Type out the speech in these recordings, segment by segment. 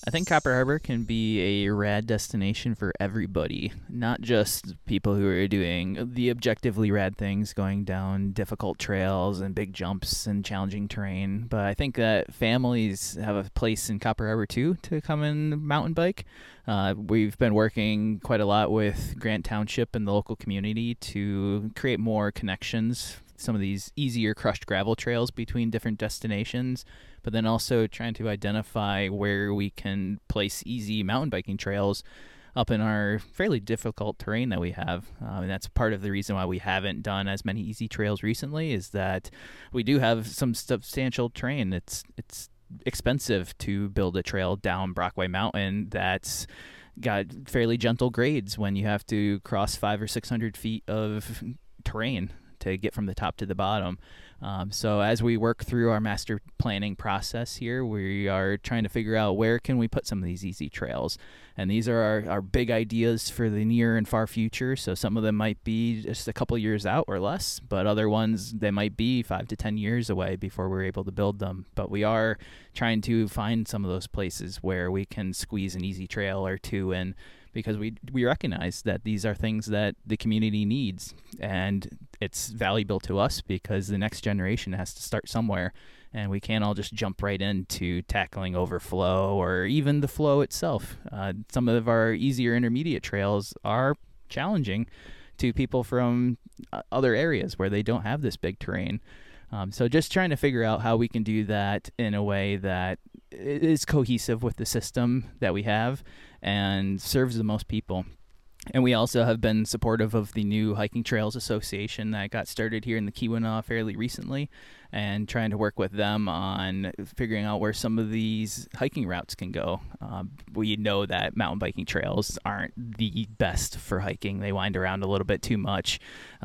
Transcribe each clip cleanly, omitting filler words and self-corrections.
I think Copper Harbor can be a rad destination for everybody, not just people who are doing the objectively rad things, going down difficult trails and big jumps and challenging terrain, but I think that families have a place in Copper Harbor too to come and mountain bike. We've been working quite a lot with Grant Township and the local community to create more connections, some of these easier crushed gravel trails between different destinations, but then also trying to identify where we can place easy mountain biking trails up in our fairly difficult terrain that we have. And that's part of the reason why we haven't done as many easy trails recently, is that we do have some substantial terrain. It's expensive to build a trail down Brockway Mountain that's got fairly gentle grades when you have to cross 500 or 600 feet of terrain to get from the top to the bottom. So as we work through our master planning process here, we are trying to figure out where can we put some of these easy trails. And these are our big ideas for the near and far future. So some of them might be just a couple years out or less, but other ones, they might be 5 to 10 years away before we're able to build them. But we are trying to find some of those places where we can squeeze an easy trail or two in, because we recognize that these are things that the community needs, and it's valuable to us because the next generation has to start somewhere, and we can't all just jump right into tackling overflow or even the flow itself. Some of our easier intermediate trails are challenging to people from other areas where they don't have this big terrain. So just trying to figure out how we can do that in a way that is cohesive with the system that we have and serves the most people. And we also have been supportive of the new Hiking Trails Association that got started here in the Keweenaw fairly recently, and trying to work with them on figuring out where some of these hiking routes can go. We know that mountain biking trails aren't the best for hiking. They wind around a little bit too much.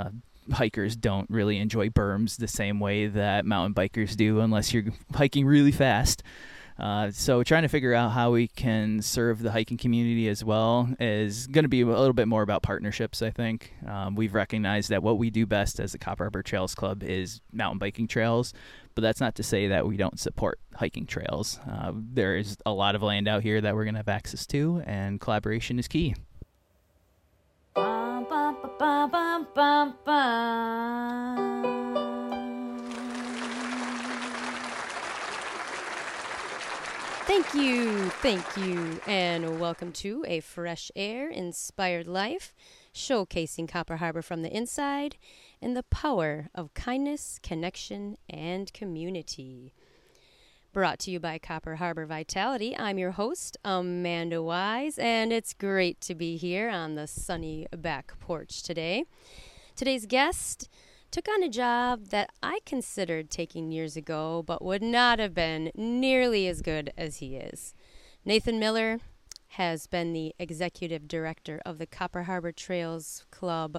Hikers don't really enjoy berms the same way that mountain bikers do unless you're hiking really fast. So trying to figure out how we can serve the hiking community as well is going to be a little bit more about partnerships, I think. We've recognized that what we do best as the Copper Harbor Trails Club is mountain biking trails, but that's not to say that we don't support hiking trails. There is a lot of land out here that we're going to have access to, and collaboration is key. Bum, bum, ba, bum, bum, bum. Thank you, and welcome to A Fresh Air Inspired Life, showcasing Copper Harbor from the inside and the power of kindness, connection, and community. Brought to you by Copper Harbor Vitality. I'm your host, Amanda Wise, and it's great to be here on the sunny back porch today. Today's guest took on a job that I considered taking years ago, but would not have been nearly as good as he is. Nathan Miller has been the executive director of the Copper Harbor Trails Club,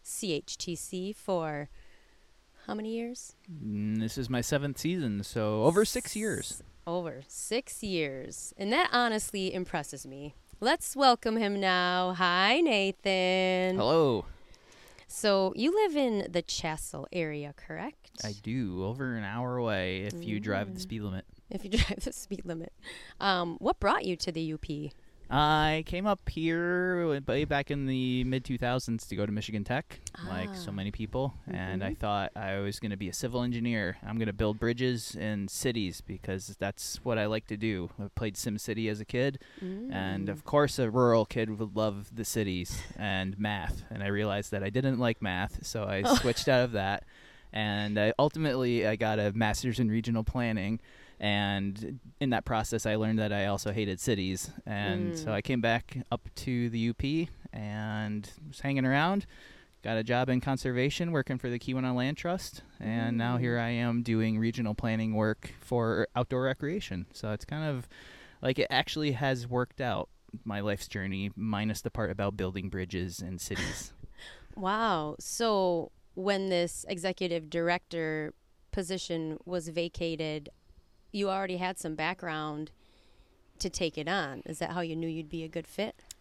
CHTC, for how many years? This is my 7th season, so over 6 years. Over 6 years. And that honestly impresses me. Let's welcome him now. Hi, Nathan. Hello. So you live in the Chassell area, correct? I do, over an hour away if you drive the speed limit. If you drive the speed limit. What brought you to the UP? I came up here way back in the mid-2000s to go to Michigan Tech, like so many people, and I thought I was going to be a civil engineer. I'm going to build bridges in cities because that's what I like to do. I played SimCity as a kid, and of course a rural kid would love the cities and math, and I realized that I didn't like math, so I switched out of that, and ultimately I got a master's in regional planning. And in that process, I learned that I also hated cities. And so I came back up to the UP and was hanging around. Got a job in conservation working for the Keweenaw Land Trust. And now here I am doing regional planning work for outdoor recreation. So it's kind of like it actually has worked out, my life's journey, minus the part about building bridges in cities. Wow. So when this executive director position was vacated, you already had some background to take it on. Is that how you knew you'd be a good fit?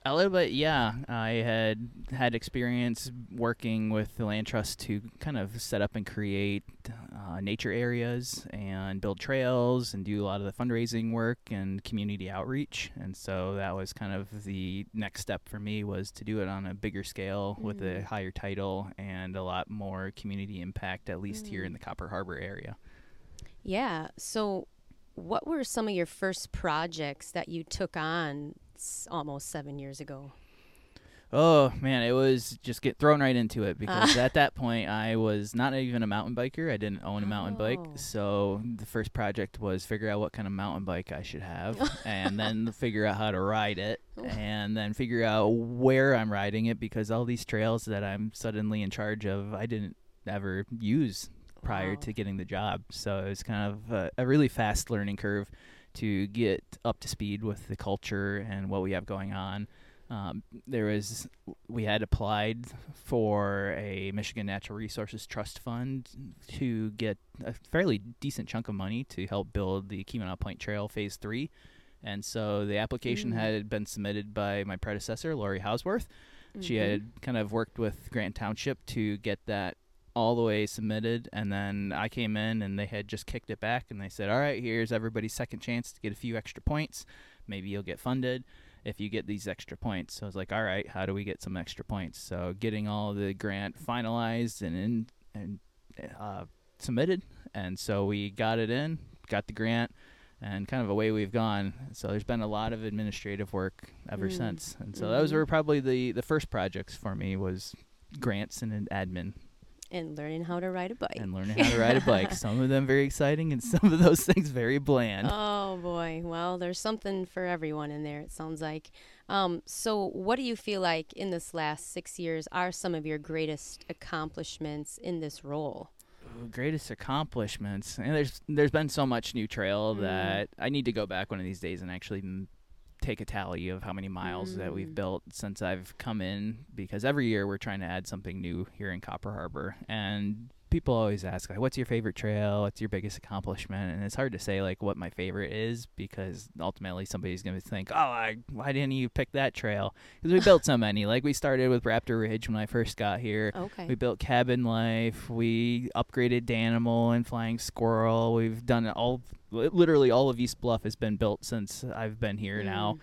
A little bit, yeah. I had experience working with the Land Trust to kind of set up and create nature areas and build trails and do a lot of the fundraising work and community outreach. And so that was kind of the next step for me, was to do it on a bigger scale with a higher title and a lot more community impact, at least here in the Copper Harbor area. Yeah. So what were some of your first projects that you took on almost 7 years ago? Oh, man, it was just get thrown right into it, because at that point I was not even a mountain biker. I didn't own a mountain bike. So the first project was figure out what kind of mountain bike I should have, and then figure out how to ride it, and then figure out where I'm riding it, because all these trails that I'm suddenly in charge of, I didn't ever use prior to getting the job. So it was kind of a really fast learning curve to get up to speed with the culture and what we have going on. We had applied for a Michigan Natural Resources Trust Fund to get a fairly decent chunk of money to help build the Keweenaw Point Trail Phase 3. And so the application had been submitted by my predecessor, Lori Hausworth. She had kind of worked with Grant Township to get that all the way submitted, and then I came in and they had just kicked it back, and they said, all right, here's everybody's second chance to get a few extra points. Maybe you'll get funded if you get these extra points. So I was like, all right, how do we get some extra points? So getting all the grant finalized and submitted, and so we got it in, got the grant, and kind of away we've gone. So there's been a lot of administrative work ever since, and so those were probably the first projects for me, was grants and admin. And learning how to ride a bike. Some of them very exciting, and some of those things very bland. Oh, boy. Well, there's something for everyone in there, it sounds like. So what do you feel like in this last 6 years are some of your greatest accomplishments in this role? Greatest accomplishments. And there's been so much new trail that I need to go back one of these days and actually take a tally of how many miles that we've built since I've come in, because every year we're trying to add something new here in Copper Harbor. And people always ask, like, what's your favorite trail? What's your biggest accomplishment? And it's hard to say, like, what my favorite is, because ultimately somebody's going to think, why didn't you pick that trail? Because we built so many. Like, we started with Raptor Ridge when I first got here. Okay. We built Cabin Life. We upgraded Danimal and Flying Squirrel. We've done literally all of East Bluff has been built since I've been here now,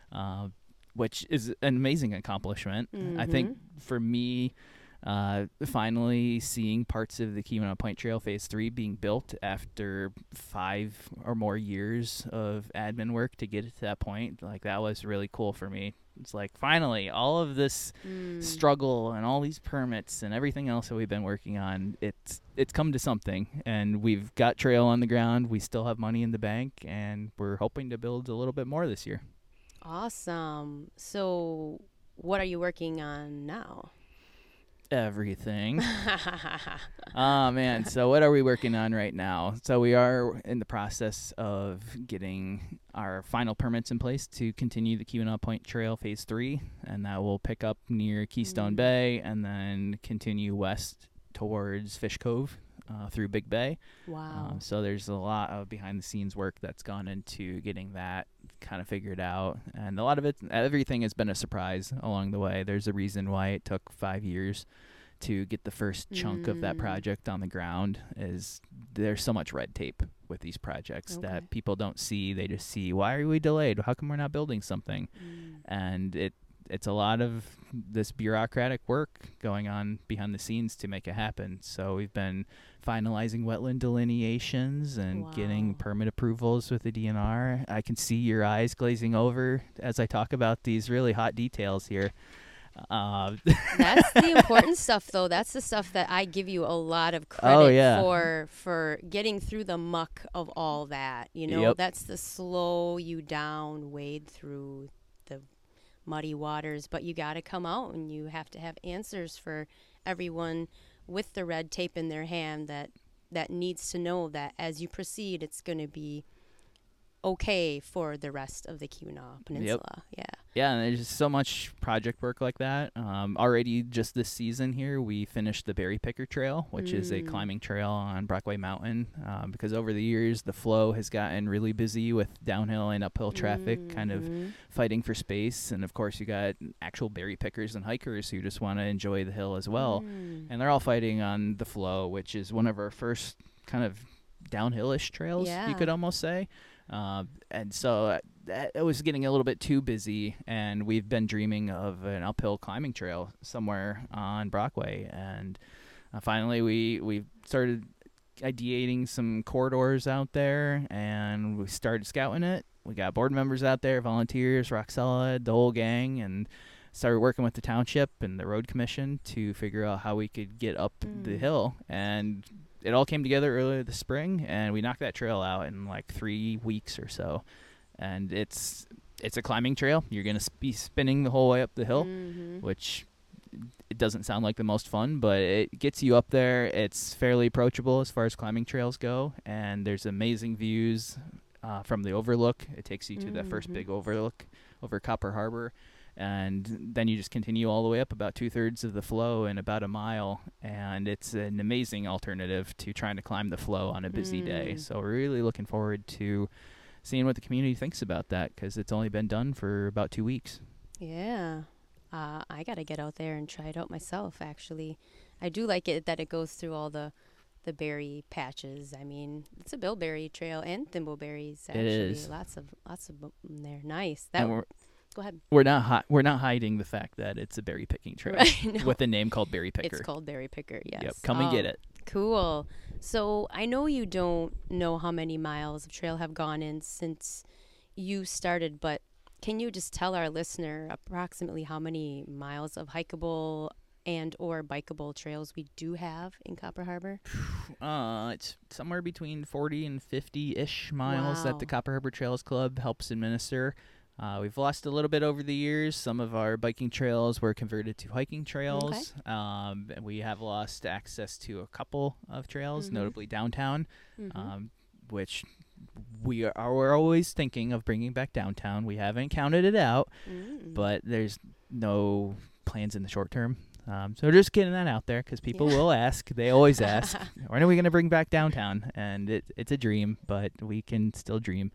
which is an amazing accomplishment. I think for me, finally seeing parts of the Keweenaw Point Trail Phase 3 being built after 5 or more years of admin work to get it to that point, like, that was really cool for me. It's like, finally, all of this struggle and all these permits and everything else that we've been working on, it's come to something, and we've got trail on the ground. We still have money in the bank, and we're hoping to build a little bit more this year. Awesome. So what are you working on now? Everything. Oh, man. So what are we working on right now? So we are in the process of getting our final permits in place to continue the Keweenaw Point Trail Phase 3, and that will pick up near Keystone Bay and then continue west towards Fish Cove through Big Bay. Wow. So there's a lot of behind-the-scenes work that's gone into getting that kind of figured out, and a lot of everything has been a surprise along the way. There's a reason why it took 5 years to get the first chunk of that project on the ground. Is there's so much red tape with these projects that people don't see. They just see, why are we delayed? How come we're not building something? And it's a lot of this bureaucratic work going on behind the scenes to make it happen. So we've been finalizing wetland delineations and getting permit approvals with the DNR. I can see your eyes glazing over as I talk about these really hot details here. That's the important stuff, though. That's the stuff that I give you a lot of credit for getting through the muck of all that. You know, that's the slow you down, wade through the muddy waters, but you got to come out and you have to have answers for everyone with the red tape in their hand that needs to know that as you proceed, it's going to be okay for the rest of the Keweenaw Peninsula. Yeah. Yeah, and there's just so much project work like that. Already just this season here, we finished the Berry Picker Trail, which is a climbing trail on Brockway Mountain. Because over the years, the flow has gotten really busy with downhill and uphill traffic, kind of fighting for space. And of course, you got actual berry pickers and hikers who just want to enjoy the hill as well. And they're all fighting on the flow, which is one of our first kind of downhillish trails, you could almost say. And so it was getting a little bit too busy, and we've been dreaming of an uphill climbing trail somewhere on Brockway. And finally, we started ideating some corridors out there, and we started scouting it. We got board members out there, volunteers, Roxella, the whole gang, and started working with the township and the road commission to figure out how we could get up the hill. And it all came together earlier this spring, and we knocked that trail out in like 3 weeks or so. And it's a climbing trail. You're going to be spinning the whole way up the hill, which it doesn't sound like the most fun, but it gets you up there. It's fairly approachable as far as climbing trails go, and there's amazing views from the overlook. It takes you to that first big overlook over Copper Harbor. And then you just continue all the way up about 2/3 of the flow in about a mile. And it's an amazing alternative to trying to climb the flow on a busy day. So we're really looking forward to seeing what the community thinks about that, because it's only been done for about 2 weeks. Yeah. I got to get out there and try it out myself, actually. I do like it that it goes through all the berry patches. I mean, it's a bilberry trail and thimbleberries, actually. It is. Lots of them there. Nice. Go ahead. We're not hiding the fact that it's a berry picking trail with a name called Berry Picker. It's called Berry Picker, yes. Yep, come and get it. Cool. So I know you don't know how many miles of trail have gone in since you started, but can you just tell our listener approximately how many miles of hikeable and or bikeable trails we do have in Copper Harbor? It's somewhere between 40 and 50-ish miles that the Copper Harbor Trails Club helps administer. We've lost a little bit over the years. Some of our biking trails were converted to hiking trails. And we have lost access to a couple of trails, notably downtown, which we're always thinking of bringing back downtown. We haven't counted it out, but there's no plans in the short term. So just getting that out there, because people will ask. They always ask, when are we going to bring back downtown? And it's a dream, but we can still dream.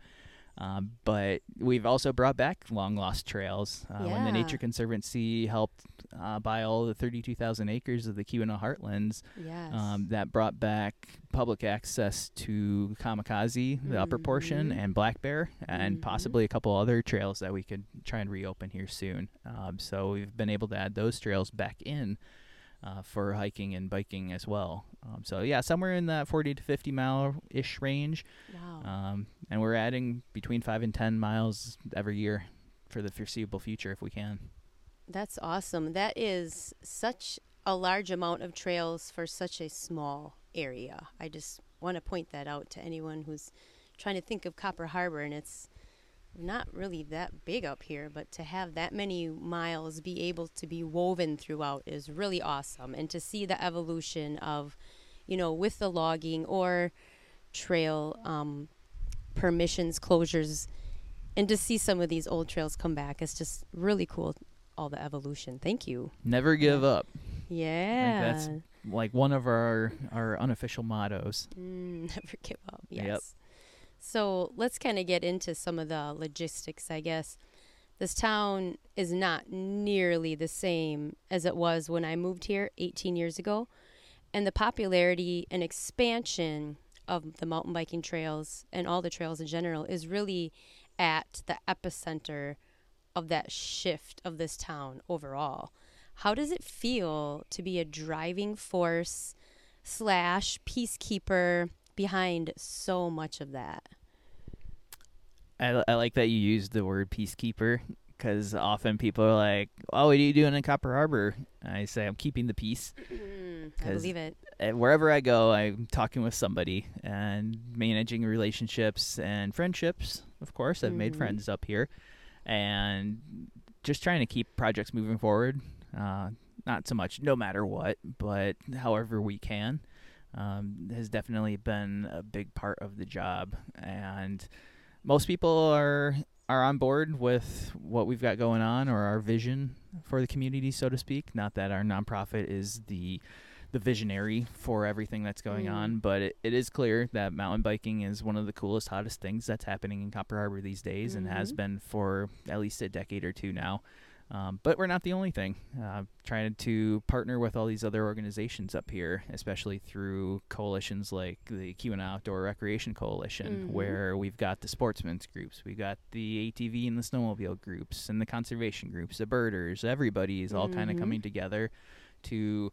But we've also brought back long-lost trails. When the Nature Conservancy helped buy all the 32,000 acres of the Keweenaw Heartlands, that brought back public access to Kamikaze, the upper portion, and Black Bear, and possibly a couple other trails that we could try and reopen here soon. So we've been able to add those trails back in for hiking and biking as well. So yeah, somewhere in that 40 to 50 mile-ish range. Wow. And we're adding between 5 and 10 miles every year for the foreseeable future if we can. That's awesome. That is such a large amount of trails for such a small area. I just want to point that out to anyone who's trying to think of Copper Harbor, and it's not really that big up here, but to have that many miles be able to be woven throughout is really awesome. And to see the evolution of, with the logging or trail permissions, closures, and to see some of these old trails come back, it's just really cool, all the evolution. Thank you. Never give up. Yeah. That's like one of our unofficial mottos. Never give up, yes. Yep. So let's kind of get into some of the logistics, I guess. This town is not nearly the same as it was when I moved here 18 years ago. And the popularity and expansion of the mountain biking trails and all the trails in general is really at the epicenter of that shift of this town overall. How does it feel to be a driving force / peacekeeper behind so much of that? I like that you used the word peacekeeper, because often people are like, "Oh, what are you doing in Copper Harbor?" And I say, "I'm keeping the peace." I believe it. Wherever I go, I'm talking with somebody and managing relationships and friendships. Of course, I've made friends up here, and just trying to keep projects moving forward. Not so much no matter what, but however we can, has definitely been a big part of the job. And most people are on board with what we've got going on, or our vision for the community, so to speak. Not that our nonprofit is the visionary for everything that's going on, but it is clear that mountain biking is one of the coolest, hottest things that's happening in Copper Harbor these days, and has been for at least a decade or two now. But we're not the only thing. Trying to partner with all these other organizations up here, especially through coalitions like the Keweenaw Outdoor Recreation Coalition, where we've got the sportsmen's groups, we've got the ATV and the snowmobile groups, and the conservation groups, the birders. Everybody is all kind of coming together to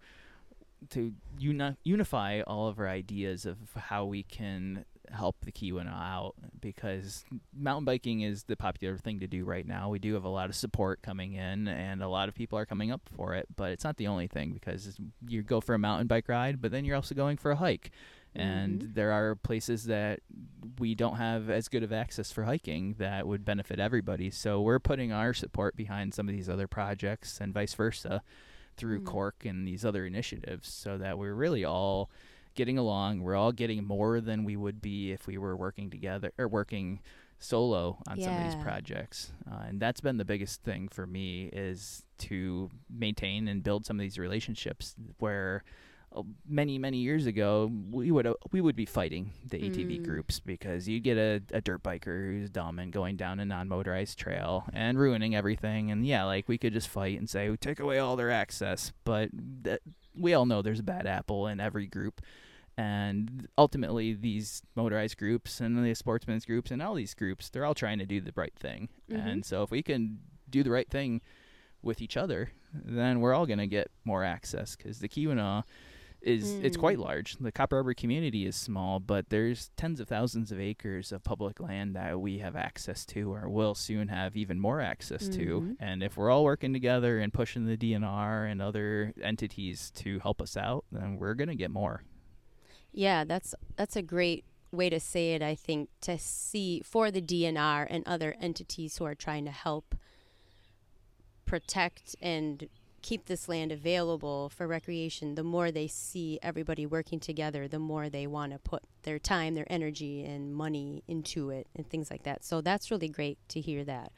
unify all of our ideas of how we can help the Keweenaw out, because mountain biking is the popular thing to do right now. We do have a lot of support coming in, and a lot of people are coming up for it, but it's not the only thing, because you go for a mountain bike ride, but then you're also going for a hike. And there are places that we don't have as good of access for hiking that would benefit everybody. So we're putting our support behind some of these other projects, and vice versa, through Cork and these other initiatives, so that we're really all getting along. We're all getting more than we would be if we were working together or working solo on some of these projects. And that's been the biggest thing for me, is to maintain and build some of these relationships where many years ago we would be fighting the ATV groups, because you get a dirt biker who's dumb and going down a non-motorized trail and ruining everything, and like we could just fight and say, take away all their access, but we all know there's a bad apple in every group. And ultimately, these motorized groups and the sportsmen's groups and all these groups, they're all trying to do the right thing. And so if we can do the right thing with each other, then we're all going to get more access, because the Keweenaw it's quite large. The Copper Harbor community is small, but there's tens of thousands of acres of public land that we have access to, or will soon have even more access to. And if we're all working together and pushing the DNR and other entities to help us out, then we're going to get more. Yeah, that's a great way to say it, I think, to see for the DNR and other entities who are trying to help protect and keep this land available for recreation. The more they see everybody working together, the more they want to put their time, their energy, and money into it and things like that. So that's really great to hear that.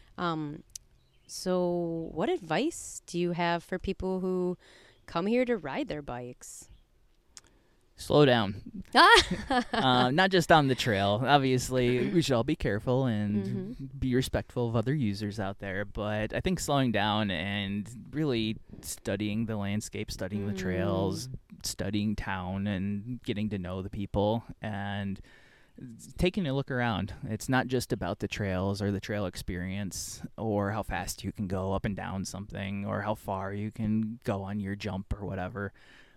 So what advice do you have for people who come here to ride their bikes? Slow down. Not just on the trail. Obviously, we should all be careful and be respectful of other users out there. But I think slowing down and really studying the landscape, studying the trails, studying town, and getting to know the people, and taking a look around. It's not just about the trails or the trail experience, or how fast you can go up and down something, or how far you can go on your jump or whatever.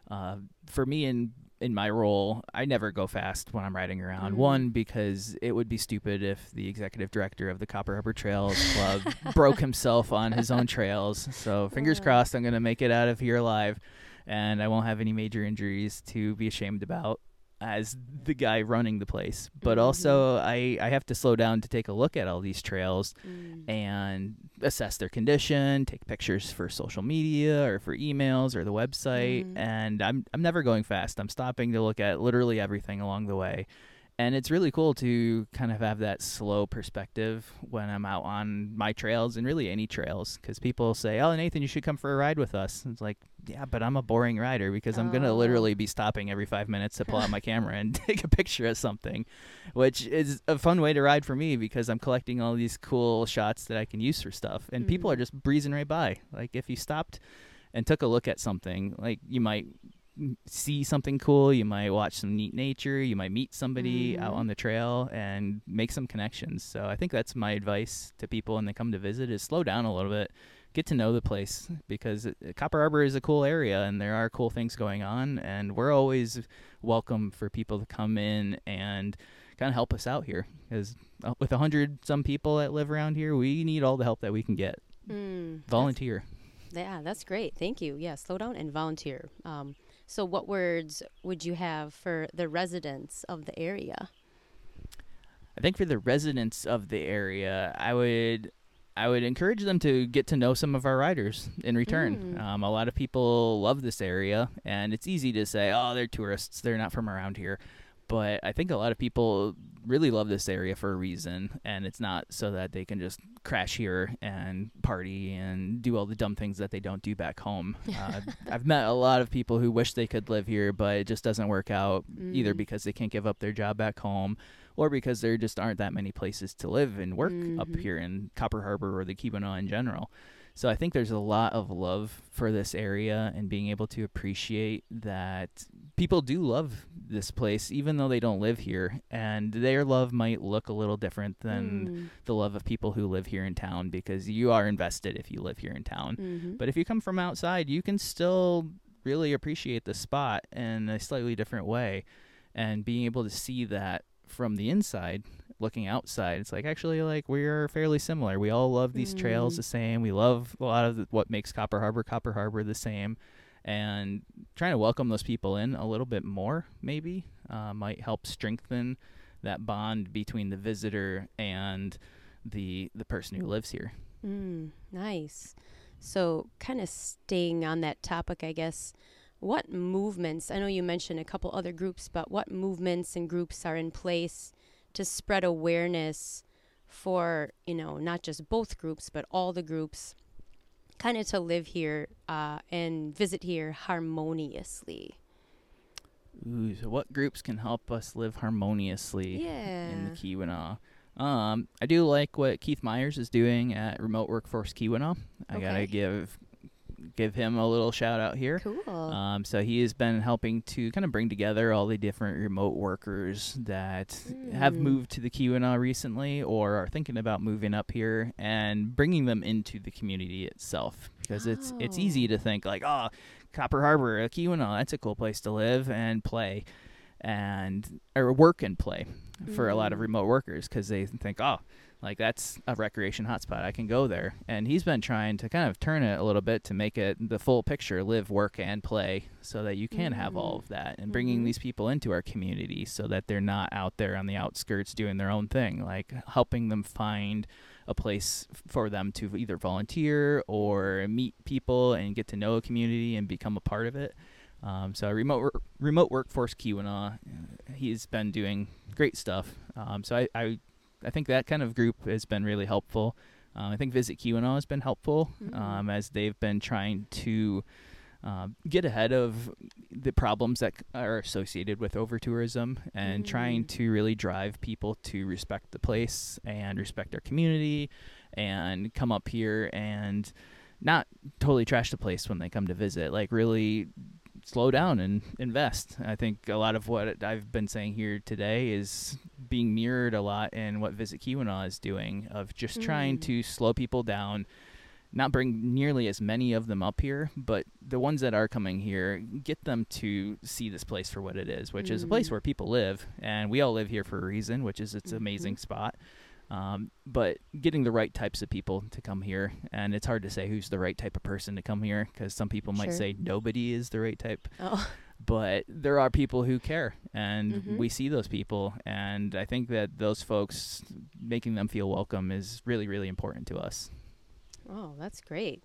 For me, in my role, I never go fast when I'm riding around. One, because it would be stupid if the executive director of the Copper Harbor Trails Club broke himself on his own trails. So fingers crossed I'm going to make it out of here alive, and I won't have any major injuries to be ashamed about as the guy running the place. But also, I have to slow down to take a look at all these trails and assess their condition, take pictures for social media or for emails or the website. And I'm never going fast. I'm stopping to look at literally everything along the way. And it's really cool to kind of have that slow perspective when I'm out on my trails, and really any trails, because people say, oh, Nathan, you should come for a ride with us. And it's like, yeah, but I'm a boring rider, because I'm going to literally be stopping every 5 minutes to pull out my camera and take a picture of something, which is a fun way to ride for me, because I'm collecting all these cool shots that I can use for stuff. And people are just breezing right by. Like, if you stopped and took a look at something, like, you might see something cool, you might watch some neat nature, you might meet somebody out on the trail and make some connections. So I think that's my advice to people when they come to visit, is slow down a little bit, get to know the place, because Copper Harbor is a cool area and there are cool things going on, and we're always welcome for people to come in and kind of help us out here, because with 100 some people that live around here, we need all the help that we can get. Volunteer. That's great. Thank you. Yeah, slow down and volunteer. So what words would you have for the residents of the area? I think for the residents of the area, I would encourage them to get to know some of our riders in return. A lot of people love this area, and it's easy to say, oh, they're tourists, they're not from around here. But I think a lot of people really love this area for a reason, and it's not so that they can just crash here and party and do all the dumb things that they don't do back home. I've met a lot of people who wish they could live here, but it just doesn't work out, either because they can't give up their job back home or because there just aren't that many places to live and work up here in Copper Harbor or the Keweenaw in general. So I think there's a lot of love for this area, and being able to appreciate that people do love this place even though they don't live here, and their love might look a little different than the love of people who live here in town, because you are invested if you live here in town. But if you come from outside, you can still really appreciate the spot in a slightly different way, and being able to see that from the inside, looking outside, it's like, actually, like, we're fairly similar. We all love these trails the same. We love a lot of what makes Copper Harbor the same, and trying to welcome those people in a little bit more maybe might help strengthen that bond between the visitor and the person who lives here. Nice. So kind of staying on that topic, I guess, what movements, I know you mentioned a couple other groups, but what movements and groups are in place to spread awareness for, not just both groups, but all the groups, kind of to live here and visit here harmoniously? Ooh, so what groups can help us live harmoniously in the Keweenaw? I do like what Keith Myers is doing at Remote Workforce Keweenaw. I gotta give him a little shout out here. Cool. So he has been helping to kind of bring together all the different remote workers that have moved to the Keweenaw recently or are thinking about moving up here, and bringing them into the community itself, because it's easy to think like, oh, Copper Harbor, Keweenaw, that's a cool place to live and play or work and play for a lot of remote workers, because they think, oh, like, that's a recreation hotspot, I can go there. And he's been trying to kind of turn it a little bit to make it the full picture, live, work, and play, so that you can have all of that, and bringing these people into our community so that they're not out there on the outskirts doing their own thing, like helping them find a place for them to either volunteer or meet people and get to know a community and become a part of it. So Remote Workforce Keweenaw, he's been doing great stuff. So I think that kind of group has been really helpful. I think Visit Keweenaw has been helpful as they've been trying to get ahead of the problems that are associated with over-tourism, and trying to really drive people to respect the place and respect their community and come up here and not totally trash the place when they come to visit, like really slow down and invest. I think a lot of what I've been saying here today is being mirrored a lot in what Visit Keweenaw is doing, of just trying to slow people down, not bring nearly as many of them up here, but the ones that are coming here, get them to see this place for what it is, which is a place where people live, and we all live here for a reason, which is it's an amazing spot. But getting the right types of people to come here, and it's hard to say who's the right type of person to come here, because some people might say nobody is the right type. But there are people who care, and we see those people, and I think that those folks, making them feel welcome is really, really important to us. Oh, that's great.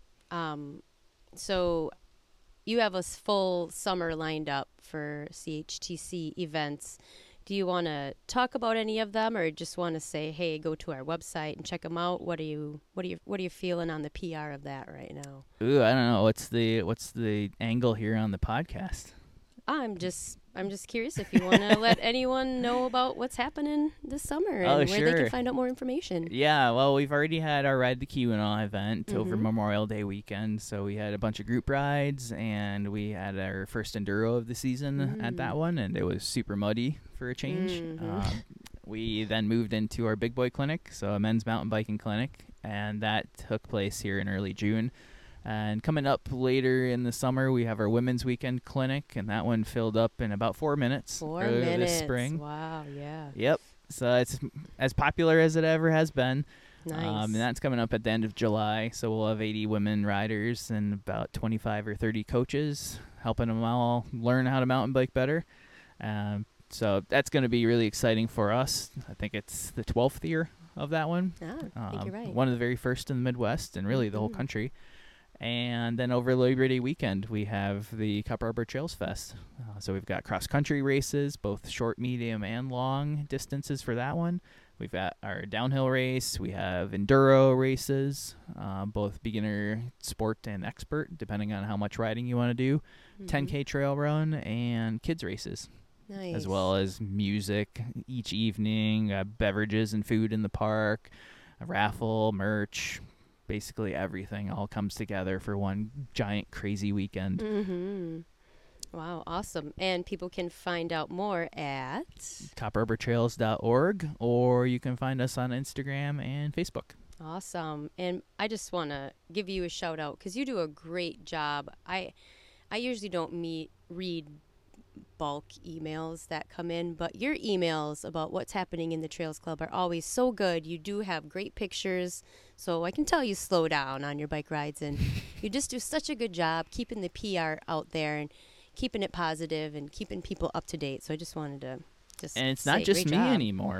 So you have a full summer lined up for CHTC events. Do you want to talk about any of them, or just want to say, hey, go to our website and check them out? What are you feeling on the PR of that right now? Ooh, I don't know. What's the angle here on the podcast? I'm just curious if you want to let anyone know about what's happening this summer and where they can find out more information. Yeah, well, we've already had our Ride the Keweenaw event over Memorial Day weekend, so we had a bunch of group rides, and we had our first enduro of the season at that one, and it was super muddy for a change. We then moved into our Big Boy Clinic, so a men's mountain biking clinic, and that took place here in early June. And coming up later in the summer, we have our Women's Weekend Clinic, and that one filled up in about 4 minutes. 4 minutes. This spring. Wow, yeah. Yep. So it's as popular as it ever has been. Nice. And that's coming up at the end of July. So we'll have 80 women riders and about 25 or 30 coaches helping them all learn how to mountain bike better. So that's going to be really exciting for us. I think it's the 12th year of that one. I think you're right. One of the very first in the Midwest and really the whole country. And then over Labor Day weekend, we have the Copper Harbor Trails Fest. So we've got cross-country races, both short, medium, and long distances for that one. We've got our downhill race. We have enduro races, both beginner, sport, and expert, depending on how much riding you want to do. 10K trail run and kids races. Nice. As well as music each evening, beverages and food in the park, a raffle, merch. Basically everything all comes together for one giant crazy weekend. Mm-hmm. Wow, awesome. And people can find out more at copperharbortrails.org, or you can find us on Instagram and Facebook. Awesome. And I just want to give you a shout out because you do a great job. I usually don't read bulk emails that come in, but your emails about what's happening in the Trails Club are always so good. You do have great pictures, so I can tell you slow down on your bike rides, and you just do such a good job keeping the PR out there and keeping it positive and keeping people up to date. So I just wanted to and it's not just me anymore.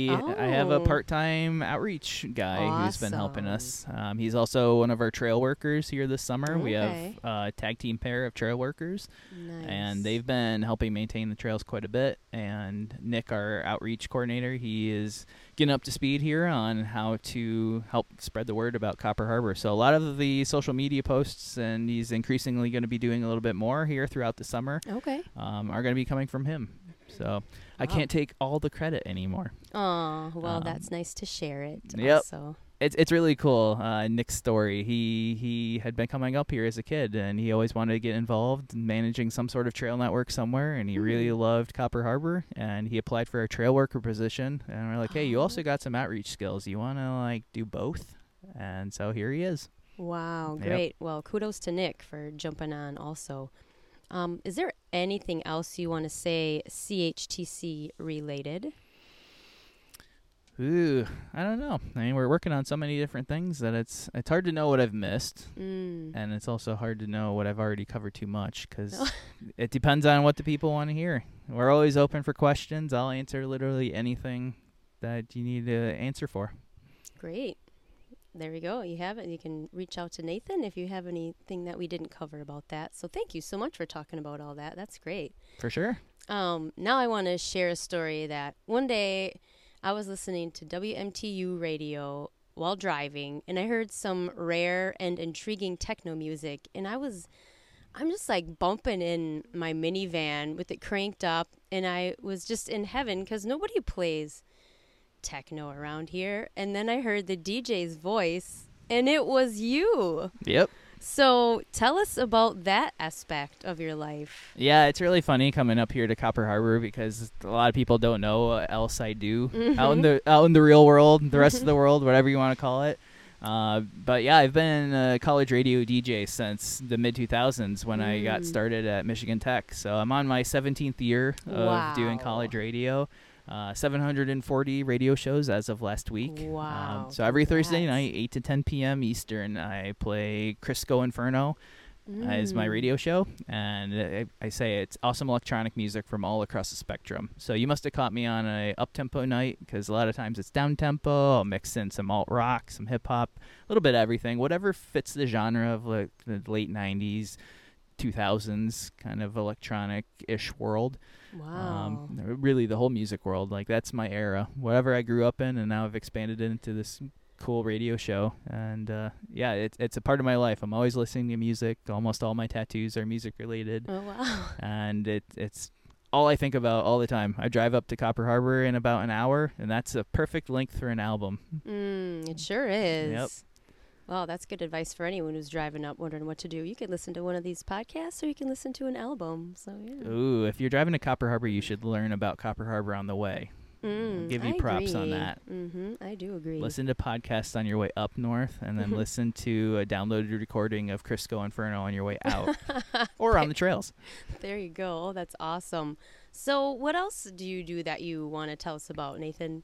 I have a part-time outreach guy who's been helping us. He's also one of our trail workers here this summer. Okay. We have a tag team pair of trail workers. Nice. And they've been helping maintain the trails quite a bit. And Nick, our outreach coordinator, he is getting up to speed here on how to help spread the word about Copper Harbor. So a lot of the social media posts, and he's increasingly going to be doing a little bit more here throughout the summer, are going to be coming from him. So I can't take all the credit anymore. Oh, well, that's nice to share it. Yep. Also. It's really cool. Nick's story. He had been coming up here as a kid, and he always wanted to get involved in managing some sort of trail network somewhere, and he really loved Copper Harbor, and he applied for a trail worker position, and we're like, hey, you also got some outreach skills. You want to, do both? And so here he is. Wow, great. Yep. Well, kudos to Nick for jumping on also. Is there anything else you want to say CHTC related? Ooh, I don't know. I mean, we're working on so many different things that it's hard to know what I've missed. And it's also hard to know what I've already covered too much because it depends on what the people want to hear. We're always open for questions. I'll answer literally anything that you need to answer for. Great. There we go. You have it. You can reach out to Nathan if you have anything that we didn't cover about that. So thank you so much for talking about all that. That's great. For sure. Now I want to share a story that one day I was listening to WMTU radio while driving, and I heard some rare and intriguing techno music, and I'm just bumping in my minivan with it cranked up, and I was just in heaven because nobody plays techno around here. And then I heard the DJ's voice, and it was you. Yep. So tell us about that aspect of your life. Yeah, it's really funny coming up here to Copper Harbor because a lot of people don't know what else I do out in the real world, the rest of the world, whatever you want to call it. But yeah, I've been a college radio DJ since the mid-2000s when I got started at Michigan Tech. So I'm on my 17th year of doing college radio. 740 radio shows as of last week. Wow. So every Thursday night, 8 to 10 p.m. Eastern, I play Crisco Inferno as my radio show. And I say it's awesome electronic music from all across the spectrum. So you must have caught me on a up-tempo night because a lot of times it's down-tempo. I'll mix in some alt-rock, some hip-hop, a little bit of everything. Whatever fits the genre of the late 90s, 2000s kind of electronic-ish world. Wow. Really the whole music world. That's my era. Whatever I grew up in, and now I've expanded it into this cool radio show. And it's a part of my life. I'm always listening to music. Almost all my tattoos are music related. Oh, wow. And it's all I think about all the time. I drive up to Copper Harbor in about an hour, and that's a perfect length for an album. It sure is. Yep. Well, that's good advice for anyone who's driving up wondering what to do. You can listen to one of these podcasts or you can listen to an album. So yeah. Ooh, if you're driving to Copper Harbor, you should learn about Copper Harbor on the way. I'll give you props on that. I do agree. Listen to podcasts on your way up north, and then listen to a downloaded recording of Crisco Inferno on your way out or on the trails. There you go. Oh, that's awesome. So what else do you do that you want to tell us about, Nathan?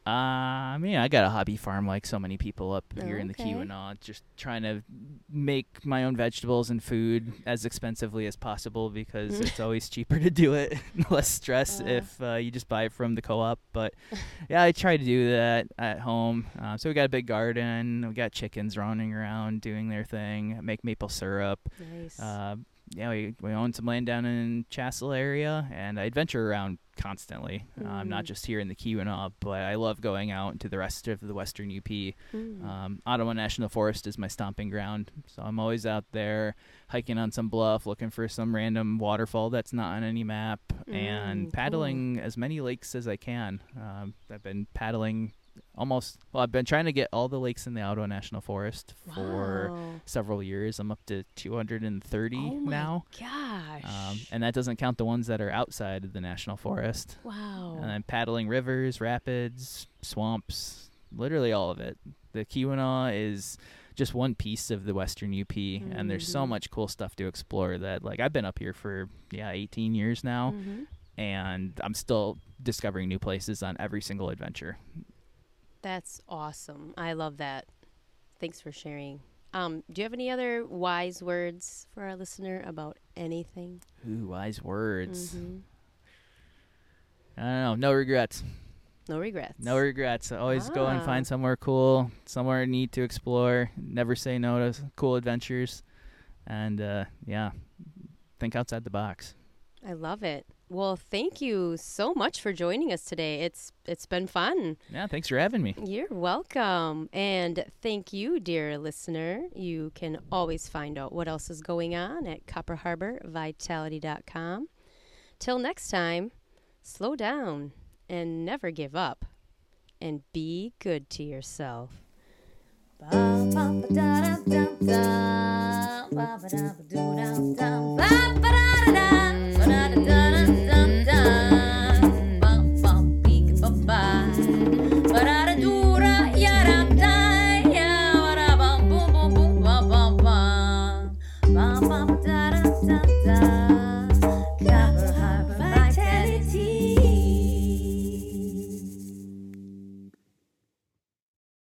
I mean, I got a hobby farm like so many people up here in the Okay. Keweenaw, just trying to make my own vegetables and food as expensively as possible because it's always cheaper to do it, less stress if you just buy it from the co-op. But yeah, I try to do that at home. So we got a big garden, we got chickens running around doing their thing, make maple syrup. Nice. Yeah, we own some land down in Chassel area, and I adventure around constantly. Not just here in the Keweenaw, but I love going out into the rest of the western UP. Ottawa National Forest is my stomping ground, so I'm always out there hiking on some bluff, looking for some random waterfall that's not on any map, and paddling as many lakes as I can. I've been paddling I've been trying to get all the lakes in the Ottawa National Forest for several years. I'm up to 230 now. Gosh. And that doesn't count the ones that are outside of the National Forest. Wow. And I'm paddling rivers, rapids, swamps, literally all of it. The Keweenaw is just one piece of the western UP, and there's so much cool stuff to explore that, like, I've been up here for 18 years now, and I'm still discovering new places on every single adventure. That's awesome. I love that. Thanks for sharing. Do you have any other wise words for our listener about anything? Ooh, wise words. I don't know. No regrets. No regrets. No regrets. Always go and find somewhere cool, somewhere neat to explore. Never say no to cool adventures. And, think outside the box. I love it. Well, thank you so much for joining us today. It's been fun. Yeah, thanks for having me. You're welcome. And thank you, dear listener. You can always find out what else is going on at copperharborvitality.com. Till next time, slow down and never give up. And be good to yourself. Ba-ba-ba-da-da-da-da. Ba-ba-da-ba-do-da-da. Ba-ba-da.